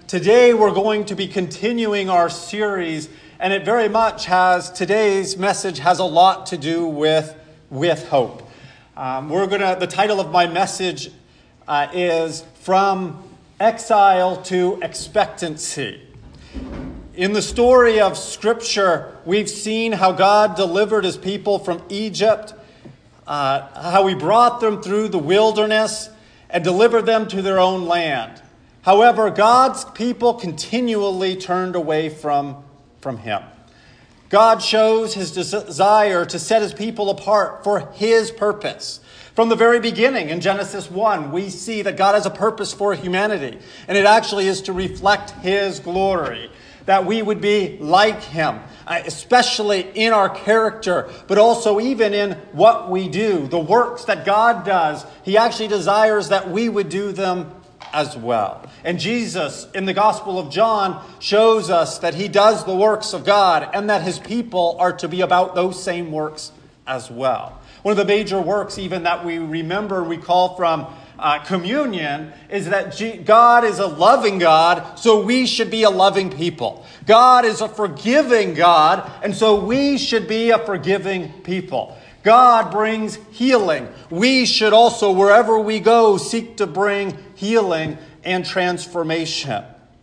Today we're going to be continuing our series, and it very much today's message has a lot to do with hope. The title of my message is From Exile to Expectancy. In the story of Scripture, we've seen how God delivered his people from Egypt, how he brought them through the wilderness and delivered them to their own land. However, God's people continually turned away from him. God shows his desire to set his people apart for his purpose. From the very beginning, in Genesis 1, we see that God has a purpose for humanity, and it actually is to reflect his glory, that we would be like him, especially in our character, but also even in what we do. The works that God does, he actually desires that we would do them as well. And Jesus, in the Gospel of John, shows us that he does the works of God and that his people are to be about those same works as well. One of the major works even that we remember and recall from communion is that God is a loving God, so we should be a loving people. God is a forgiving God, and so we should be a forgiving people. God brings healing. We should also, wherever we go, seek to bring healing and transformation.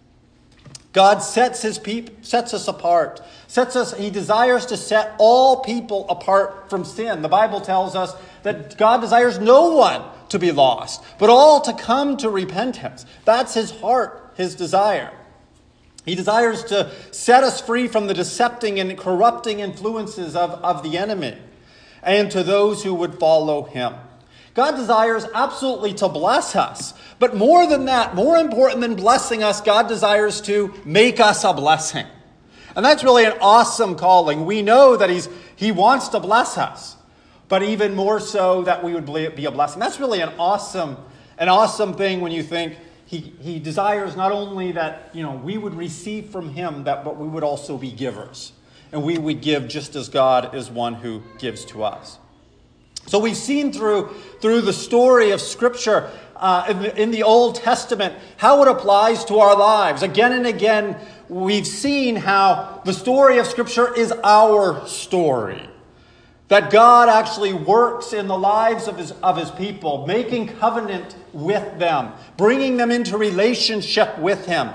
God sets us apart. He desires to set all people apart from sin. The Bible tells us that God desires no one to be lost, but all to come to repentance. That's his heart, his desire. He desires to set us free from the decepting and corrupting influences of the enemy, and to those who would follow him. God desires absolutely to bless us. But more than that, more important than blessing us, God desires to make us a blessing. And that's really an awesome calling. We know that he wants to bless us, but even more so that we would be a blessing. That's really an awesome thing when you think he desires not only that we would receive from him, but we would also be givers. And we would give just as God is one who gives to us. So we've seen through the story of Scripture in the Old Testament how it applies to our lives. Again and again, we've seen how the story of Scripture is our story. That God actually works in the lives of his people, making covenant with them, bringing them into relationship with him.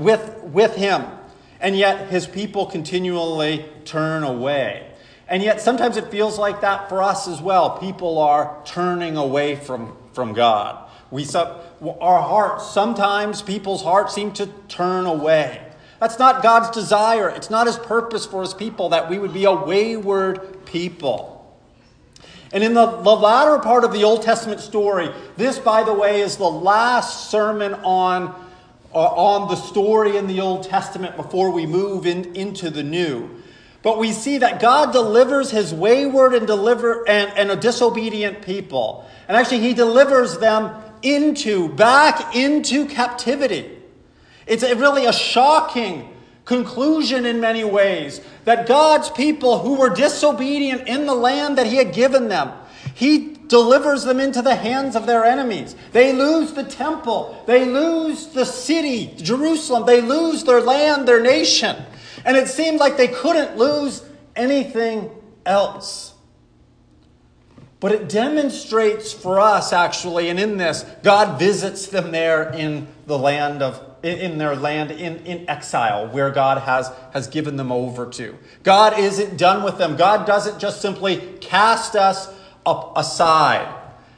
And yet his people continually turn away. And yet sometimes it feels like that for us as well. People are turning away from God. Sometimes people's hearts seem to turn away. That's not God's desire. It's not his purpose for his people that we would be a wayward people. And in the latter part of the Old Testament story, this, by the way, is the last sermon on the story in the Old Testament before we move into the New. But we see that God delivers his wayward and a disobedient people. And actually he delivers them back into captivity. It's really a shocking conclusion in many ways that God's people who were disobedient in the land that he had given them, he delivers them into the hands of their enemies. They lose the temple. They lose the city, Jerusalem. They lose their land, their nation. And it seemed like they couldn't lose anything else. But it demonstrates for us, actually, and in this, God visits them there in their land in exile, where God has given them over to. God isn't done with them. God doesn't just simply cast us aside.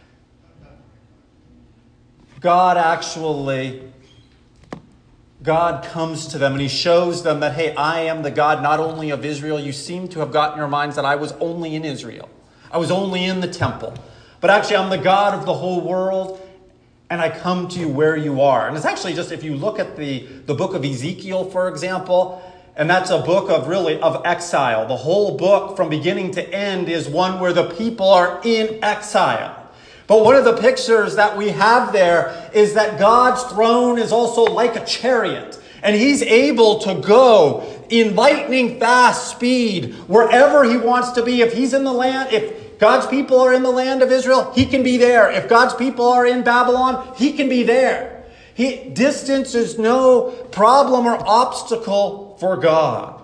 God comes to them and he shows them that, hey, I am the God not only of Israel. You seem to have gotten your minds that I was only in Israel. I was only in the temple. But actually, I'm the God of the whole world, and I come to you where you are. And it's actually just, if you look at the book of Ezekiel, for example, and that's a book of exile. The whole book from beginning to end is one where the people are in exile. But one of the pictures that we have there is that God's throne is also like a chariot. And he's able to go in lightning fast speed wherever he wants to be. If he's in the land, if God's people are in the land of Israel, he can be there. If God's people are in Babylon, he can be there. Distance is no problem or obstacle for God.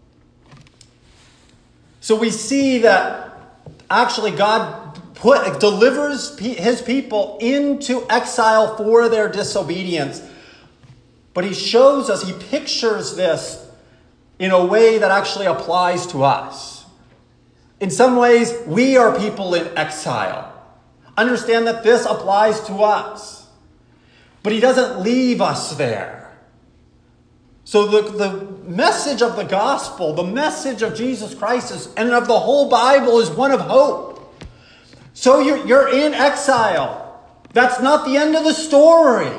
So we see that actually God delivers his people into exile for their disobedience. But he shows us, he pictures this in a way that actually applies to us. In some ways, we are people in exile. Understand that this applies to us. But he doesn't leave us there. So the message of the gospel, the message of Jesus Christ and of the whole Bible is one of hope. So you're in exile. That's not the end of the story.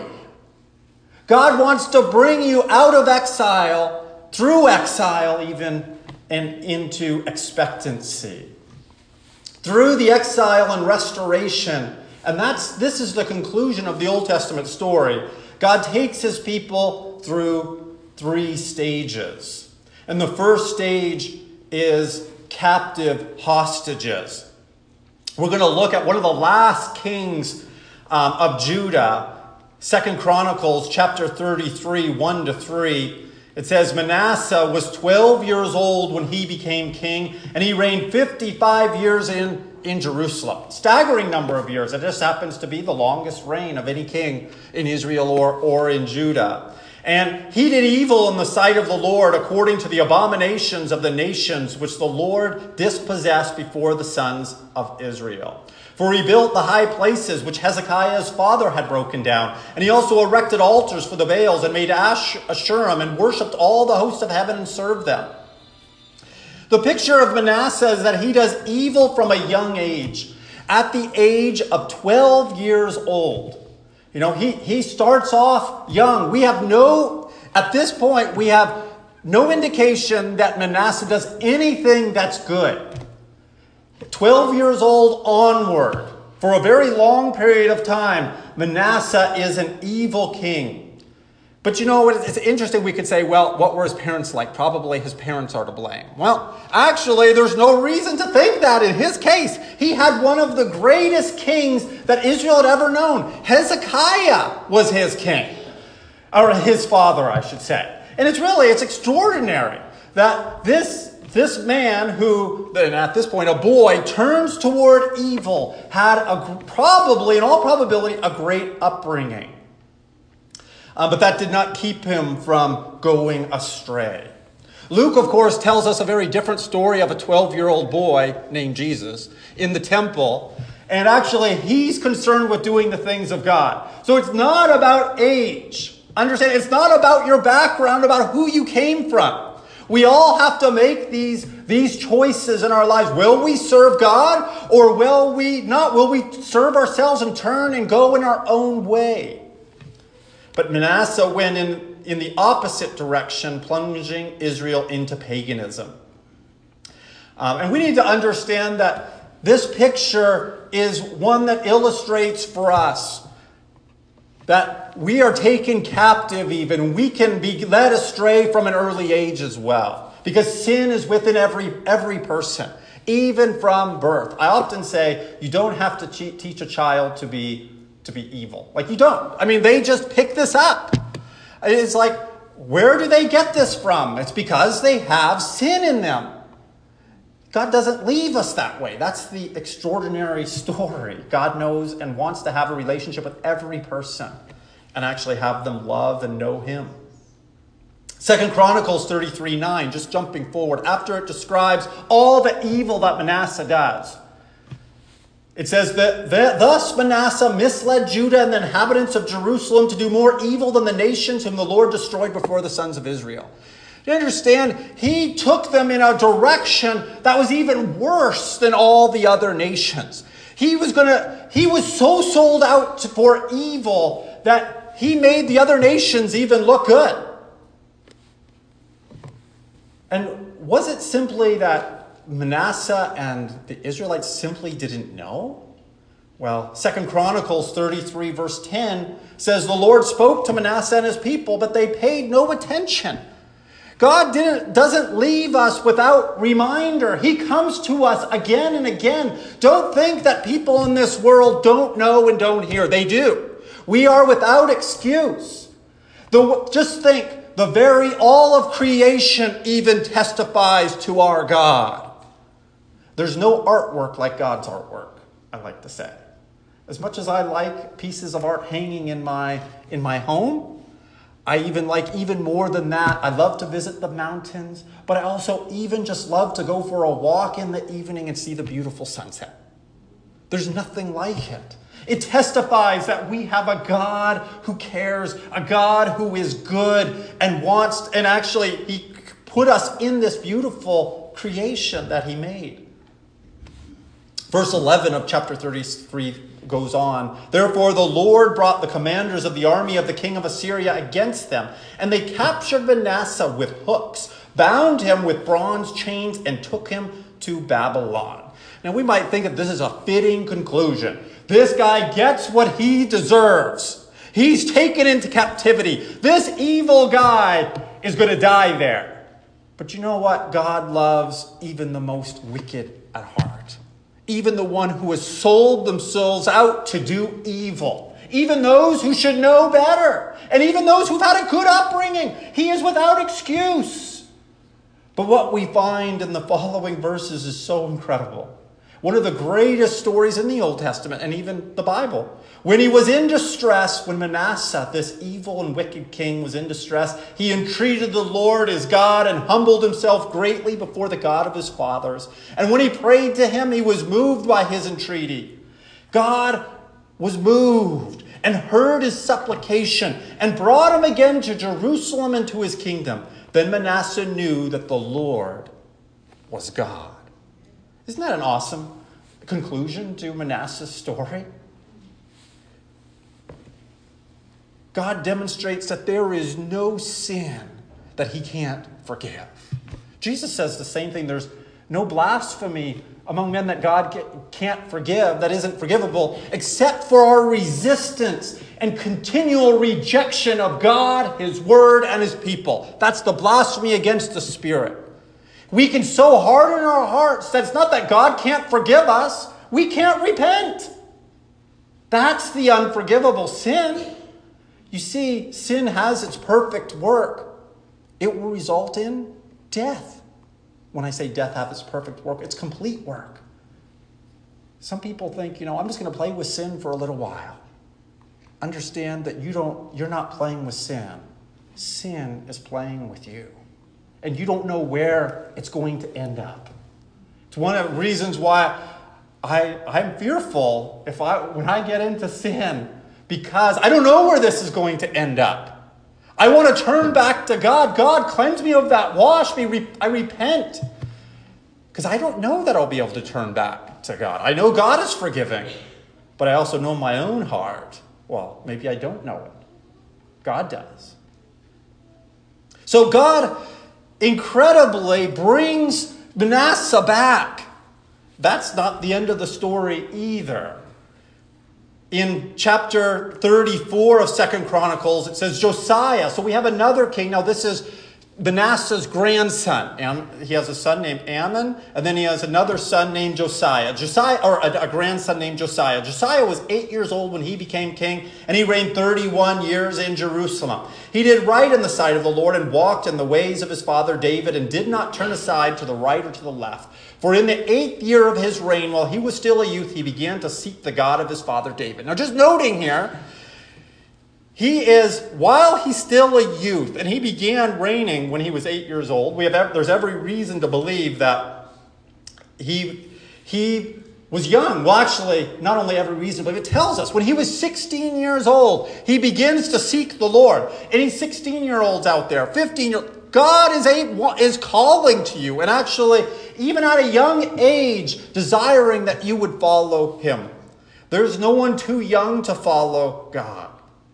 God wants to bring you out of exile, through exile even, and into expectancy. Through the exile and restoration. And this is the conclusion of the Old Testament story. God takes his people through 3 stages. And the first stage is captive hostages. We're going to look at one of the last kings of Judah, 2 Chronicles chapter 33, 1-3. It says, Manasseh was 12 years old when he became king, and he reigned 55 years in Jerusalem. Staggering number of years. It just happens to be the longest reign of any king in Israel or in Judah. And he did evil in the sight of the Lord according to the abominations of the nations which the Lord dispossessed before the sons of Israel. For he built the high places which Hezekiah's father had broken down. And he also erected altars for the Baals and made Asherim and worshipped all the hosts of heaven and served them. The picture of Manasseh is that he does evil from a young age. At the age of 12 years old. You know, he starts off young. At this point, we have no indication that Manasseh does anything that's good. 12 years old onward, for a very long period of time, Manasseh is an evil king. But you know, it's interesting. We could say, well, what were his parents like? Probably his parents are to blame. Well, actually, there's no reason to think that. In his case, he had one of the greatest kings that Israel had ever known. Hezekiah was his king. Or his father, I should say. And it's extraordinary that this man who, and at this point, a boy, turns toward evil, had probably, in all probability, a great upbringing. But that did not keep him from going astray. Luke, of course, tells us a very different story of a 12-year-old boy named Jesus in the temple. And actually, he's concerned with doing the things of God. So it's not about age. Understand, it's not about your background, about who you came from. We all have to make these choices in our lives. Will we serve God or will we not? Will we serve ourselves and turn and go in our own way? But Manasseh went in the opposite direction, plunging Israel into paganism. And we need to understand that this picture is one that illustrates for us that we are taken captive even. We can be led astray from an early age as well. Because sin is within every person, even from birth. I often say you don't have to teach a child to be evil. Like, you don't. I mean, they just pick this up. It's like, where do they get this from? It's because they have sin in them. God doesn't leave us that way. That's the extraordinary story. God knows and wants to have a relationship with every person and actually have them love and know him. 2 Chronicles 33:9, just jumping forward, after it describes all the evil that Manasseh does. It says that thus Manasseh misled Judah and the inhabitants of Jerusalem to do more evil than the nations whom the Lord destroyed before the sons of Israel. You understand, he took them in a direction that was even worse than all the other nations. He was so sold out for evil that he made the other nations even look good. And was it simply that Manasseh and the Israelites simply didn't know? Well, 2 Chronicles 33 verse 10 says, the Lord spoke to Manasseh and his people, but they paid no attention. God doesn't leave us without reminder. He comes to us again and again. Don't think that people in this world don't know and don't hear. They do. We are without excuse. Just think, all of creation even testifies to our God. There's no artwork like God's artwork, I like to say. As much as I like pieces of art hanging in my home, I even like even more than that. I love to visit the mountains, but I also even just love to go for a walk in the evening and see the beautiful sunset. There's nothing like it. It testifies that we have a God who cares, a God who is good and wants, and actually he put us in this beautiful creation that he made. Verse 11 of chapter 33 goes on. Therefore the Lord brought the commanders of the army of the king of Assyria against them, and they captured Manasseh with hooks, bound him with bronze chains, and took him to Babylon. Now we might think that this is a fitting conclusion. This guy gets what he deserves. He's taken into captivity. This evil guy is going to die there. But you know what? God loves even the most wicked at heart. Even the one who has sold themselves out to do evil. Even those who should know better. And even those who've had a good upbringing. He is without excuse. But what we find in the following verses is so incredible. One of the greatest stories in the Old Testament and even the Bible. When he was in distress, when Manasseh, this evil and wicked king, was in distress, he entreated the Lord his God and humbled himself greatly before the God of his fathers. And when he prayed to him, he was moved by his entreaty. God was moved and heard his supplication and brought him again to Jerusalem and to his kingdom. Then Manasseh knew that the Lord was God. Isn't that an awesome conclusion to Manasseh's story? God demonstrates that there is no sin that he can't forgive. Jesus says the same thing. There's no blasphemy among men that God can't forgive, that isn't forgivable, except for our resistance and continual rejection of God, his word, and his people. That's the blasphemy against the Spirit. We can so harden our hearts that it's not that God can't forgive us. We can't repent. That's the unforgivable sin. You see, sin has its perfect work. It will result in death. When I say death has its perfect work, it's complete work. Some people think, I'm just going to play with sin for a little while. Understand that you're not playing with sin. Sin is playing with you. And you don't know where it's going to end up. It's one of the reasons why I'm fearful when I get into sin, because I don't know where this is going to end up. I want to turn back to God. God, cleanse me of that. Wash me. I repent. Because I don't know that I'll be able to turn back to God. I know God is forgiving, but I also know my own heart. Well, maybe I don't know it. God does. So God incredibly brings Manasseh back. That's not the end of the story either. In chapter 34 of 2 Chronicles, it says Josiah. So we have another king. Now this is Manasseh's grandson. And he has a son named Ammon, and then he has another son named Josiah. A grandson named Josiah. Josiah was 8 years old when he became king, and he reigned 31 years in Jerusalem. He did right in the sight of the Lord and walked in the ways of his father David and did not turn aside to the right or to the left. For in the 8th year of his reign, while he was still a youth, he began to seek the God of his father David. Now just noting here, while he's still a youth, and he began reigning when he was 8 years old, there's every reason to believe that he was young. Well, actually, not only every reason, but it tells us when he was 16 years old, he begins to seek the Lord. Any 16-year-olds out there, 15-year-olds, God is calling to you, and actually, even at a young age, desiring that you would follow him. There's no one too young to follow God.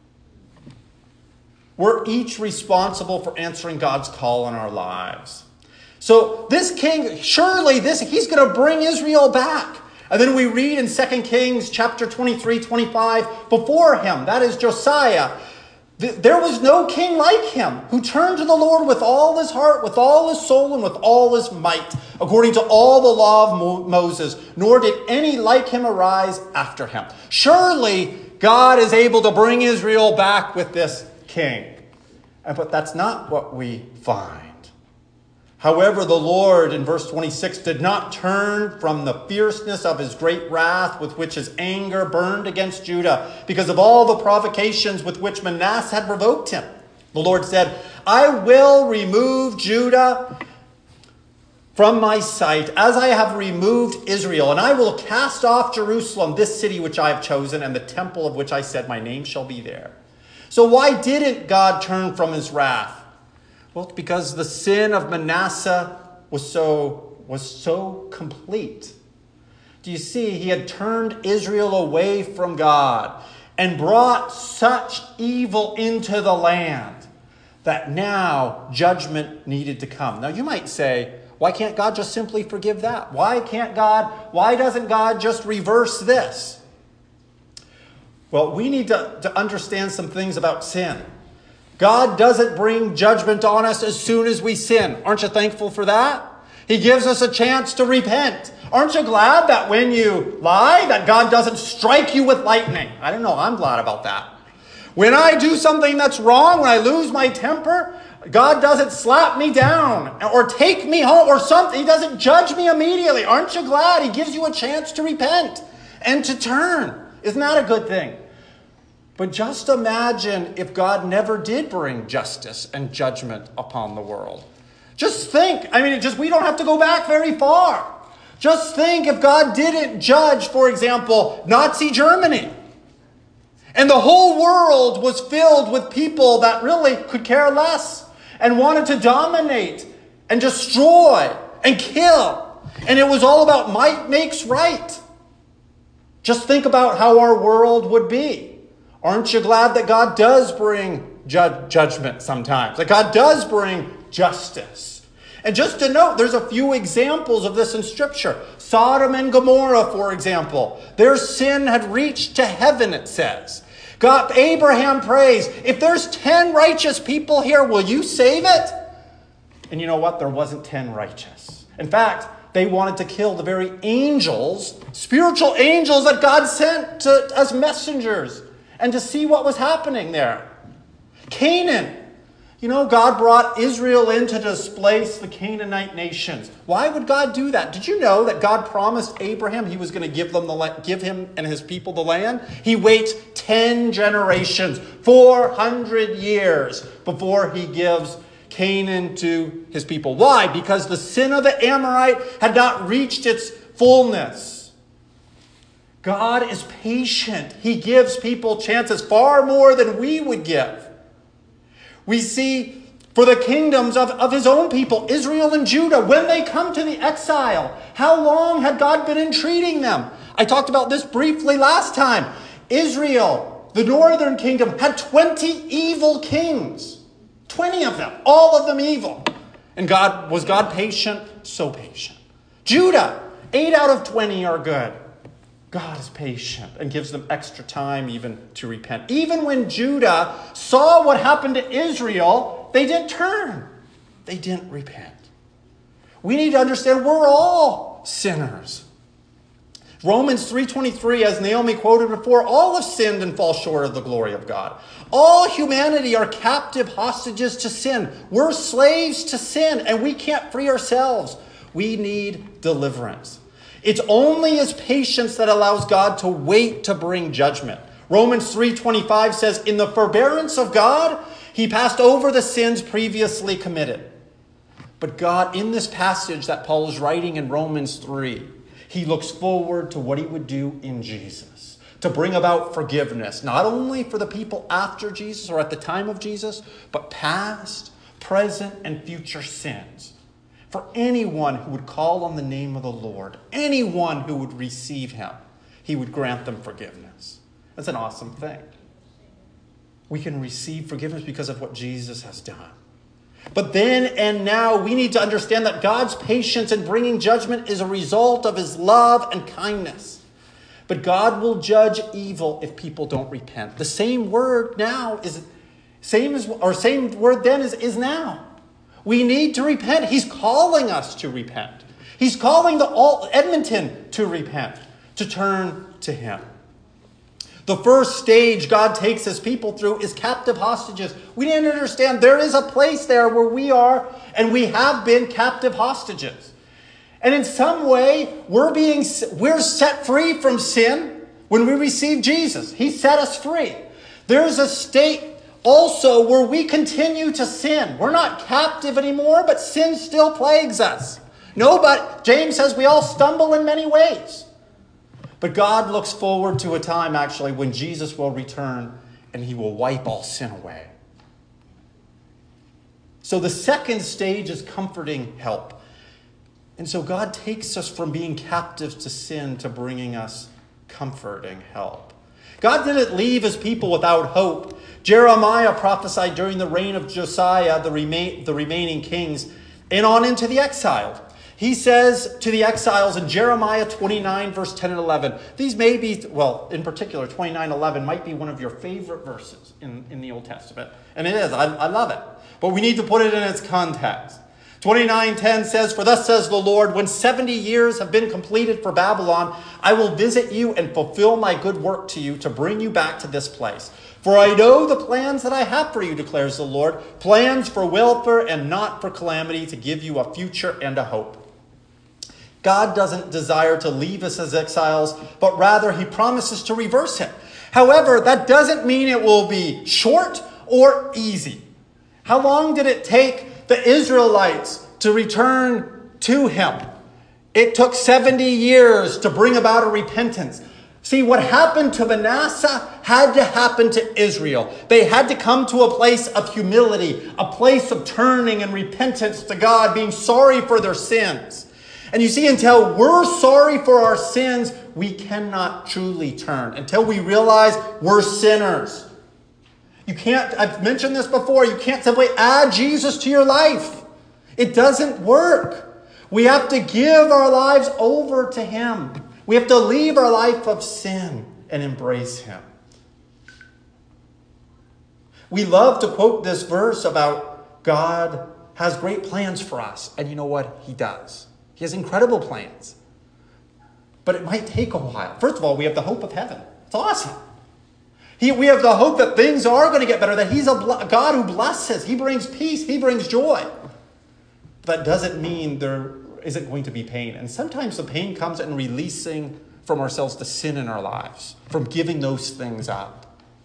We're each responsible for answering God's call in our lives. So this king, surely he's going to bring Israel back. And then we read in 2 Kings chapter 23, 25, before him, that is Josiah, there was no king like him who turned to the Lord with all his heart, with all his soul, and with all his might, according to all the law of Moses, nor did any like him arise after him. Surely God is able to bring Israel back with this king. But that's not what we find. However, the Lord, in verse 26, did not turn from the fierceness of his great wrath with which his anger burned against Judah because of all the provocations with which Manasseh had provoked him. The Lord said, I will remove Judah from my sight, as I have removed Israel, and I will cast off Jerusalem, this city which I have chosen, and the temple of which I said, my name shall be there. So why didn't God turn from his wrath? Well, it's because the sin of Manasseh was so complete. Do you see? He had turned Israel away from God and brought such evil into the land that now judgment needed to come. Now you might say, why can't God just simply forgive that? Why doesn't God just reverse this? Well, we need to understand some things about sin. God doesn't bring judgment on us as soon as we sin. Aren't you thankful for that? He gives us a chance to repent. Aren't you glad that when you lie, that God doesn't strike you with lightning? I don't know. I'm glad about that. When I do something that's wrong, when I lose my temper, God doesn't slap me down or take me home or something. He doesn't judge me immediately. Aren't you glad? He gives you a chance to repent and to turn. Isn't that a good thing? But just imagine if God never did bring justice and judgment upon the world. Just think. We don't have to go back very far. Just think if God didn't judge, for example, Nazi Germany. And the whole world was filled with people that really could care less and wanted to dominate and destroy and kill. And it was all about might makes right. Just think about how our world would be. Aren't you glad that God does bring judgment sometimes? That God does bring justice? And just to note, there's a few examples of this in Scripture. Sodom and Gomorrah, for example. Their sin had reached to heaven, it says. Abraham prays, if there's 10 righteous people here, will you save it? And you know what? There wasn't 10 righteous. In fact, they wanted to kill the very angels, spiritual angels that God sent as messengers, and to see what was happening there. Canaan. God brought Israel in to displace the Canaanite nations. Why would God do that? Did you know that God promised Abraham he was going to give him and his people the land? He waits 10 generations, 400 years before he gives Canaan to his people. Why? Because the sin of the Amorite had not reached its fullness. God is patient. He gives people chances far more than we would give. We see for the kingdoms of his own people, Israel and Judah, when they come to the exile, how long had God been entreating them? I talked about this briefly last time. Israel, the northern kingdom, had 20 evil kings. 20 of them, all of them evil. And was God patient? So patient. Judah, 8 out of 20 are good. God is patient and gives them extra time even to repent. Even when Judah saw what happened to Israel, they didn't turn. They didn't repent. We need to understand we're all sinners. Romans 3:23, as Naomi quoted before, all have sinned and fall short of the glory of God. All humanity are captive hostages to sin. We're slaves to sin, and we can't free ourselves. We need deliverance. It's only his patience that allows God to wait to bring judgment. Romans 3:25 says, in the forbearance of God, he passed over the sins previously committed. But God, in this passage that Paul is writing in Romans 3, he looks forward to what he would do in Jesus, to bring about forgiveness, not only for the people after Jesus or at the time of Jesus, but past, present, and future sins. For anyone who would call on the name of the Lord, anyone who would receive him, he would grant them forgiveness. That's an awesome thing. We can receive forgiveness because of what Jesus has done. But then and now we need to understand that God's patience in bringing judgment is a result of his love and kindness. But God will judge evil if people don't repent. The same word now is same word then is now. We need to repent. He's calling us to repent. He's calling Edmonton to repent, to turn to him. The first stage God takes his people through is captive hostages. We didn't understand there is a place there where we are and we have been captive hostages. And in some way, we're set free from sin when we receive Jesus. He set us free. There's a state also where we continue to sin. We're not captive anymore, but sin still plagues us. James says we all stumble in many ways. But God looks forward to a time, actually, when Jesus will return and he will wipe all sin away. So the second stage is comforting help. And so God takes us from being captives to sin to bringing us comforting help. God didn't leave his people without hope. Jeremiah prophesied during the reign of Josiah, the remaining kings, and on into the exile. He says to the exiles in Jeremiah 29, verse 10 and 11. These may be, in particular, 29:11 might be one of your favorite verses in the Old Testament. And it is. I love it. But we need to put it in its context. 29:10 says, "For thus says the Lord, when 70 years have been completed for Babylon, I will visit you and fulfill my good work to you to bring you back to this place. For I know the plans that I have for you, declares the Lord, plans for welfare and not for calamity, to give you a future and a hope." God doesn't desire to leave us as exiles, but rather he promises to reverse it. However, that doesn't mean it will be short or easy. How long did it take the Israelites to return to him? It took 70 years to bring about a repentance. See, what happened to Manasseh had to happen to Israel. They had to come to a place of humility, a place of turning and repentance to God, being sorry for their sins. And you see, until we're sorry for our sins, we cannot truly turn. Until we realize we're sinners. I've mentioned this before, you can't simply add Jesus to your life. It doesn't work. We have to give our lives over to him. We have to leave our life of sin and embrace him. We love to quote this verse about God has great plans for us. And you know what? He does. He has incredible plans. But it might take a while. First of all, we have the hope of heaven. It's awesome. We have the hope that things are going to get better, that he's a God who blesses. He brings peace. He brings joy. But that doesn't mean there isn't going to be pain. And sometimes the pain comes in releasing from ourselves the sin in our lives, from giving those things up.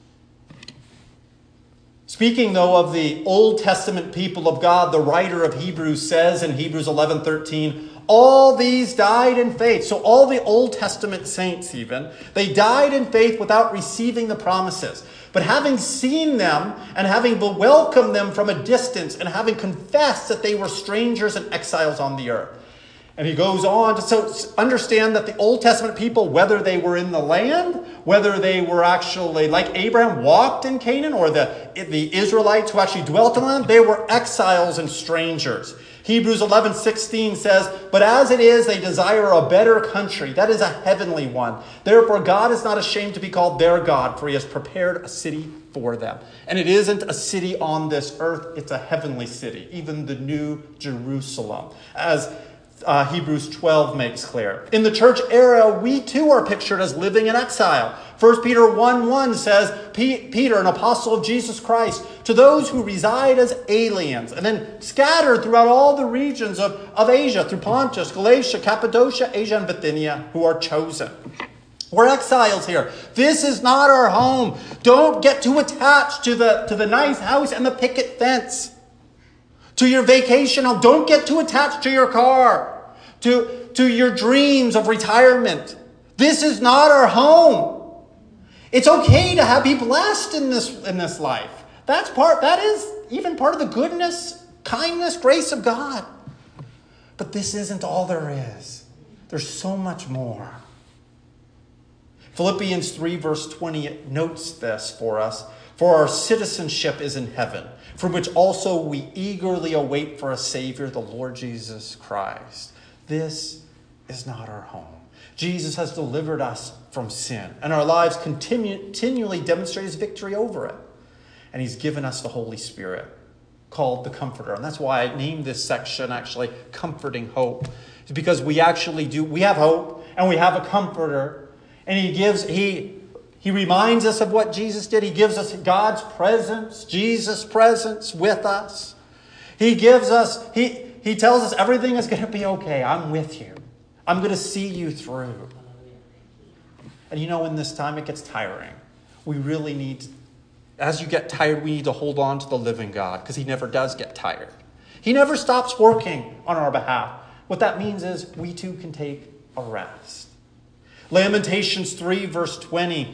Speaking, though, of the Old Testament people of God, the writer of Hebrews says in Hebrews 11:13, all these died in faith. So all the Old Testament saints even, they died in faith without receiving the promises. But having seen them and having welcomed them from a distance and having confessed that they were strangers and exiles on the earth. And he goes on to understand that the Old Testament people, whether they were in the land, whether they were actually, like Abraham, walked in Canaan, or the Israelites who actually dwelt in the land, they were exiles and strangers. Hebrews 11:16 says, but as it is, they desire a better country. That is a heavenly one. Therefore, God is not ashamed to be called their God, for he has prepared a city for them. And it isn't a city on this earth, it's a heavenly city, even the new Jerusalem, as Hebrews 12 makes clear. In the church era, we too are pictured as living in exile. 1 Peter 1:1 says, Peter, an apostle of Jesus Christ, to those who reside as aliens, and then scattered throughout all the regions of Asia, through Pontus, Galatia, Cappadocia, Asia, and Bithynia, who are chosen. We're exiles here. This is not our home. Don't get too attached to the nice house and the picket fence. To your vacation home. Don't get too attached to your car. To your dreams of retirement. This is not our home. It's okay to be blessed in this life. That is even part of the goodness, kindness, grace of God. But this isn't all there is. There's so much more. Philippians 3 verse 20 notes this for us. For our citizenship is in heaven, from which also we eagerly await for a Savior, the Lord Jesus Christ. This is not our home. Jesus has delivered us from sin, and our lives continually demonstrate his victory over it. And he's given us the Holy Spirit, called the Comforter. And that's why I named this section actually Comforting Hope. It's because we have hope, and we have a Comforter, and he He reminds us of what Jesus did. He gives us God's presence, Jesus' presence with us. He gives us, he tells us everything is going to be okay. I'm with you. I'm going to see you through. And in this time it gets tiring. We really need, as you get tired, we need to hold on to the living God because he never does get tired. He never stops working on our behalf. What that means is we too can take a rest. Lamentations 3 verse 20.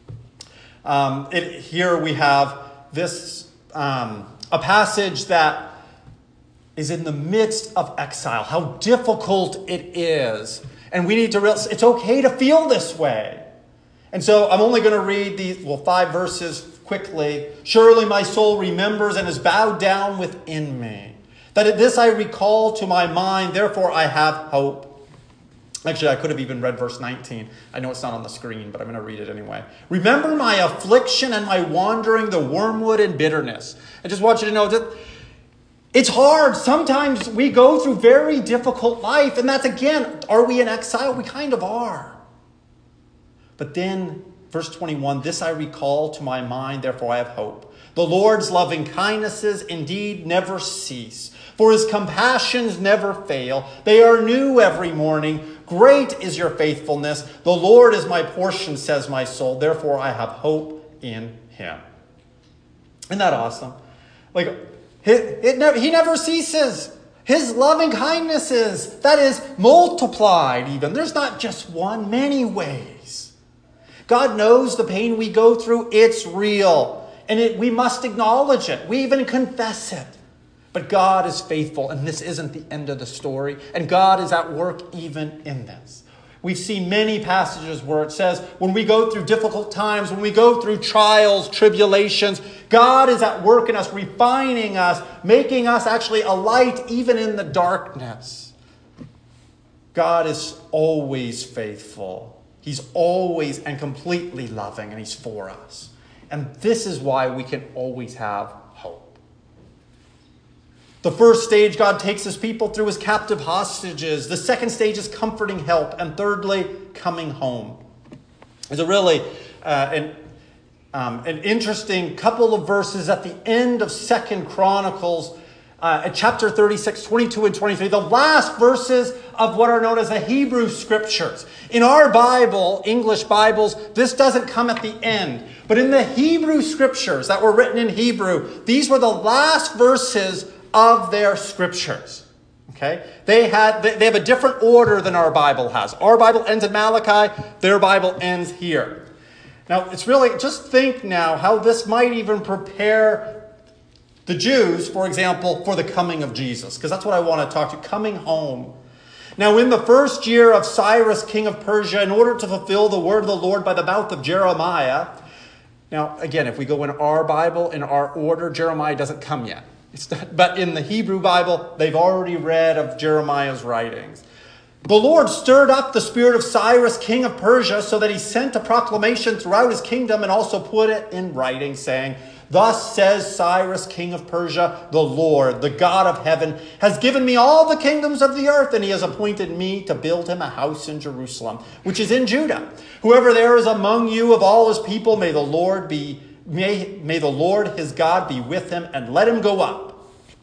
Here we have this, a passage that is in the midst of exile. How difficult it is. And we need to realize it's okay to feel this way. And so I'm only going to read these, 5 verses quickly. Surely my soul remembers and is bowed down within me. That at this I recall to my mind, therefore I have hope. Actually, I could have even read verse 19. I know it's not on the screen, but I'm going to read it anyway. Remember my affliction and my wandering, the wormwood and bitterness. I just want you to know that it's hard. Sometimes we go through very difficult life. And that's, again, are we in exile? We kind of are. But then, verse 21, this I recall to my mind, therefore I have hope. The Lord's loving kindnesses indeed never cease, for his compassions never fail. They are new every morning. Great is your faithfulness. The Lord is my portion, says my soul. Therefore I have hope in him. Isn't that awesome? He never ceases. His loving kindnesses, that is multiplied even. There's not just one, many ways. God knows the pain we go through, it's real. And we must acknowledge it. We even confess it. But God is faithful, and this isn't the end of the story. And God is at work even in this. We've seen many passages where it says, when we go through difficult times, when we go through trials, tribulations, God is at work in us, refining us, making us actually a light even in the darkness. God is always faithful. He's always and completely loving, and he's for us. And this is why we can always have hope. The first stage God takes his people through is captive hostages. The second stage is comforting help. And thirdly, coming home. There's a really an interesting couple of verses at the end of 2 Chronicles, chapter 36, 22 and 23. The last verses of what are known as the Hebrew Scriptures. In our Bible, English Bibles, this doesn't come at the end. But in the Hebrew Scriptures that were written in Hebrew, these were the last verses of their scriptures. Okay? They have a different order than our Bible has. Our Bible ends in Malachi, their Bible ends here. Now, it's really, just think now how this might even prepare the Jews, for example, for the coming of Jesus. Because that's what I want to talk to, coming home. Now, in the first year of Cyrus, king of Persia, in order to fulfill the word of the Lord by the mouth of Jeremiah. Now, again, if we go in our Bible, in our order, Jeremiah doesn't come yet. But in the Hebrew Bible, they've already read of Jeremiah's writings. The Lord stirred up the spirit of Cyrus, king of Persia, so that he sent a proclamation throughout his kingdom and also put it in writing, saying, Thus says Cyrus, king of Persia, the Lord, the God of heaven, has given me all the kingdoms of the earth, and he has appointed me to build him a house in Jerusalem, which is in Judah. Whoever there is among you of all his people, may the Lord his God be with him, and let him go up.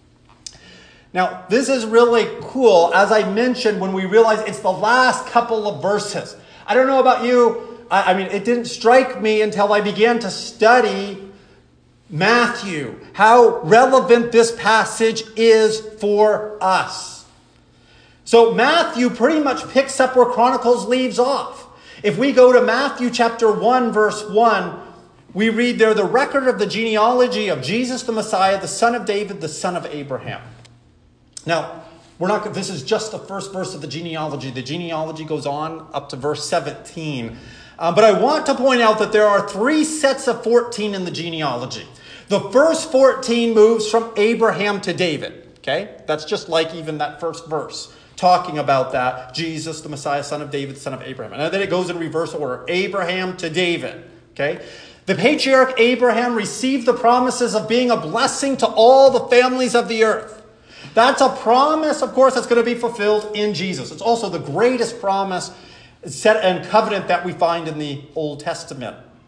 Now, this is really cool, as I mentioned, when we realize it's the last couple of verses. I don't know about you. I mean, it didn't strike me until I began to study Matthew, how relevant this passage is for us. So Matthew pretty much picks up where Chronicles leaves off. If we go to Matthew chapter 1, verse 1, we read there the record of the genealogy of Jesus the Messiah, the son of David, the son of Abraham. Now, this is just the first verse of the genealogy. The genealogy goes on up to verse 17. But I want to point out that there are 3 sets of 14 in the genealogy. The first 14 moves from Abraham to David. Okay? That's just like even that first verse, talking about that. Jesus, the Messiah, son of David, son of Abraham. And then it goes in reverse order. Abraham to David. Okay? The patriarch Abraham received the promises of being a blessing to all the families of the earth. That's a promise, of course, that's going to be fulfilled in Jesus. It's also the greatest promise set and covenant that we find in the Old Testament.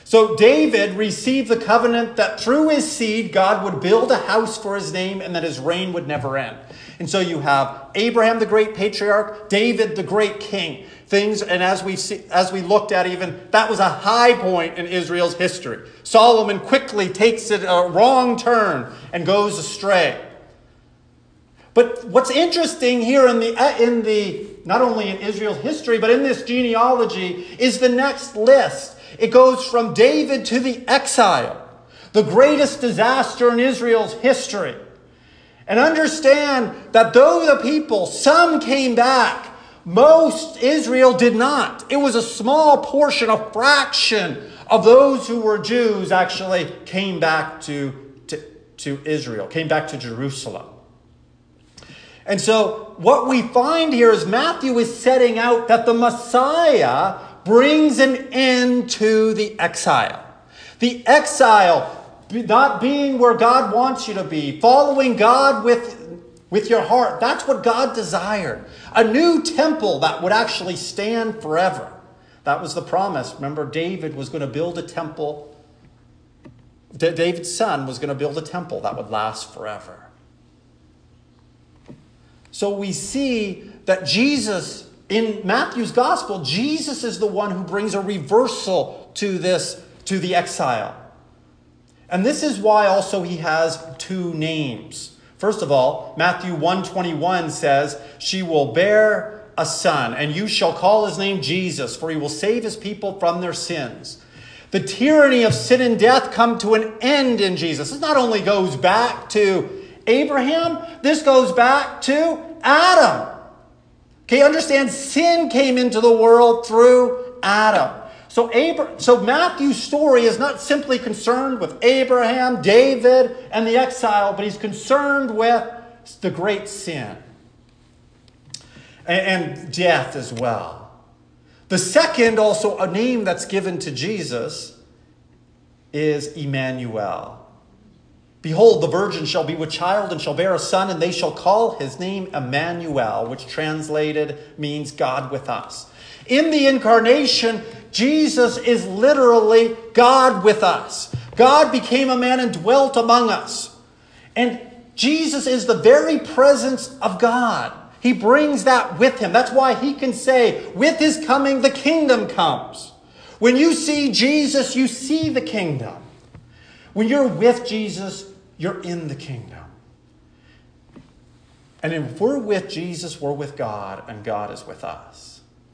So David received the covenant that through his seed, God would build a house for his name and that his reign would never end. And so you have Abraham, the great patriarch, David, the great king. And as we looked at even, that was a high point in Israel's history. Solomon quickly takes it a wrong turn and goes astray. But what's interesting here in the not only in Israel's history, but in this genealogy, is the next list. It goes from David to the exile, the greatest disaster in Israel's history. And understand that though the people, some came back, most Israel did not. It was a small portion, a fraction of those who were Jews actually came back to Israel, came back to Jerusalem. And so what we find here is Matthew is setting out that the Messiah brings an end to the exile. The exile, not being where God wants you to be, following God with your heart. That's what God desired. A new temple that would actually stand forever. That was the promise. Remember, David was going to build a temple. David's son was going to build a temple that would last forever. So we see that Jesus, in Matthew's gospel, Jesus is the one who brings a reversal to the exile. And this is why also he has two names. First of all, Matthew 1:21 says, "She will bear a son, and you shall call his name Jesus, for he will save his people from their sins." The tyranny of sin and death come to an end in Jesus. This not only goes back to Abraham, this goes back to Adam. Okay, understand, sin came into the world through Adam. So Matthew's story is not simply concerned with Abraham, David, and the exile, but he's concerned with the great sin and death as well. The second, also a name that's given to Jesus, is Emmanuel. "Behold, the virgin shall be with child and shall bear a son, and they shall call his name Emmanuel," which translated means God with us. In the incarnation, Jesus is literally God with us. God became a man and dwelt among us. And Jesus is the very presence of God. He brings that with him. That's why he can say, with his coming, the kingdom comes. When you see Jesus, you see the kingdom. When you're with Jesus, you're in the kingdom. And if we're with Jesus, we're with God, and God is with us.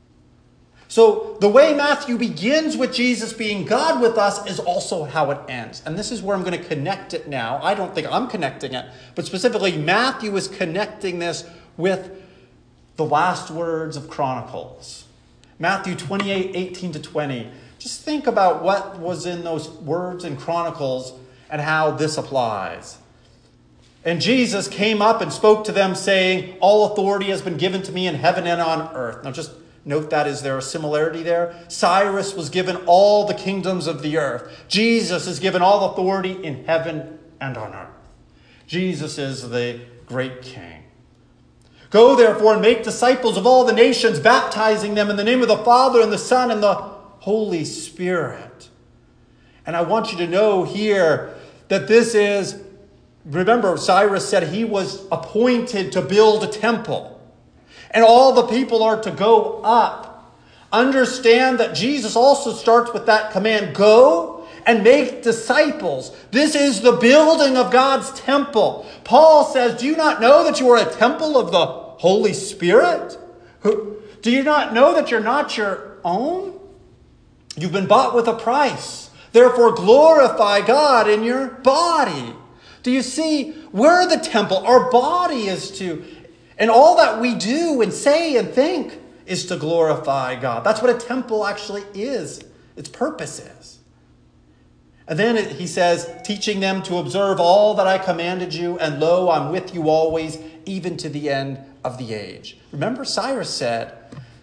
So the way Matthew begins with Jesus being God with us is also how it ends. And this is where I'm going to connect it now. I don't think I'm connecting it, but specifically Matthew is connecting this with the last words of Chronicles. Matthew 28:18-20. Just think about what was in those words in Chronicles and how this applies. "And Jesus came up and spoke to them, saying, 'All authority has been given to me in heaven and on earth.'" Now just note that. Is there a similarity there? Cyrus was given all the kingdoms of the earth. Jesus is given all authority in heaven and on earth. Jesus is the great king. "Go therefore and make disciples of all the nations, baptizing them in the name of the Father and the Son and the Holy Spirit." And I want you to know here that this is, remember, Cyrus said he was appointed to build a temple. And all the people are to go up. Understand that Jesus also starts with that command, go and make disciples. This is the building of God's temple. Paul says, do you not know that you are a temple of the Holy Spirit? Do you not know that you're not your own? You've been bought with a price. Therefore glorify God in your body. Do you see? We're the temple. Our body is to... And all that we do and say and think is to glorify God. That's what a temple actually is. Its purpose is. And then he says, teaching them to observe all that I commanded you, and lo, I'm with you always, even to the end of the age. Remember, Cyrus said,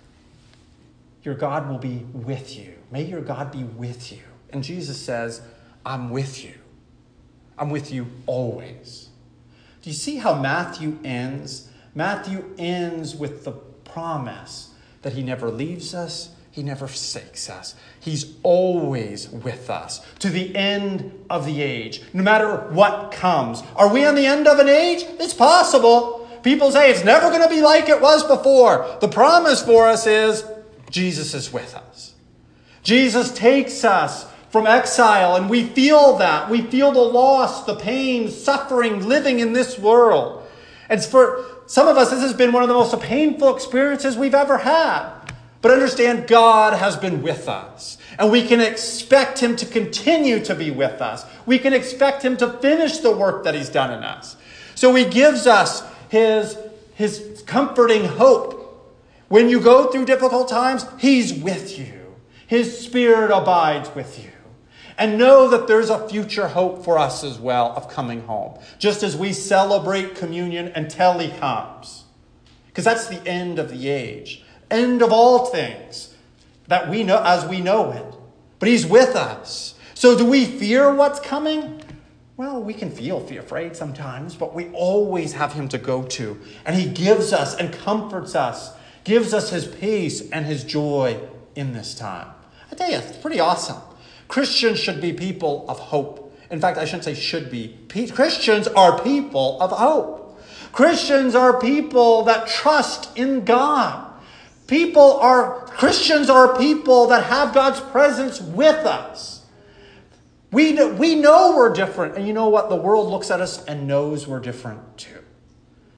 your God will be with you. May your God be with you. And Jesus says, I'm with you. I'm with you always. Do you see how Matthew ends? Matthew ends with the promise that he never leaves us He never forsakes us. He's always with us to the end of the age, no matter what comes. Are we on the end of an age? It's possible. People say it's never going to be like it was before. The promise for us is Jesus is with us. Jesus takes us from exile, and we feel that. We feel the loss, the pain, suffering, living in this world. And for some of us, this has been one of the most painful experiences we've ever had. But understand, God has been with us. And we can expect him to continue to be with us. We can expect him to finish the work that he's done in us. So he gives us his comforting hope. When you go through difficult times, he's with you. His Spirit abides with you. And know that there's a future hope for us as well of coming home. Just as we celebrate communion until he comes. Because that's the end of the age. End of all things that we know as we know it. But he's with us. So do we fear what's coming? Well, we can feel afraid sometimes, but we always have him to go to. And he gives us and comforts us, gives us his peace and his joy in this time. I tell you, it's pretty awesome. Christians should be people of hope. In fact, I shouldn't say should be. Christians are people of hope. Christians are people that trust in God. Christians are people that have God's presence with us. We know we're different. And you know what? The world looks at us and knows we're different too.